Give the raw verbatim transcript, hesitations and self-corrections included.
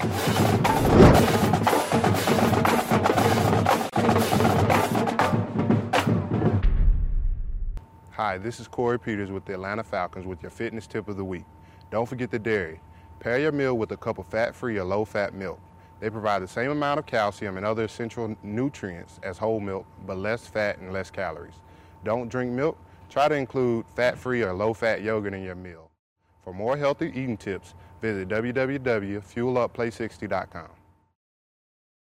Hi, this is Corey Peters with the Atlanta Falcons with your fitness tip of the week. Don't forget the dairy. Pair your meal with a cup of fat-free or low-fat milk. They provide the same amount of calcium and other essential nutrients as whole milk, but less fat and less calories. Don't drink milk? Try to include fat-free or low-fat yogurt in your meal. For more healthy eating tips, visit w w w dot fuel up play sixty dot com.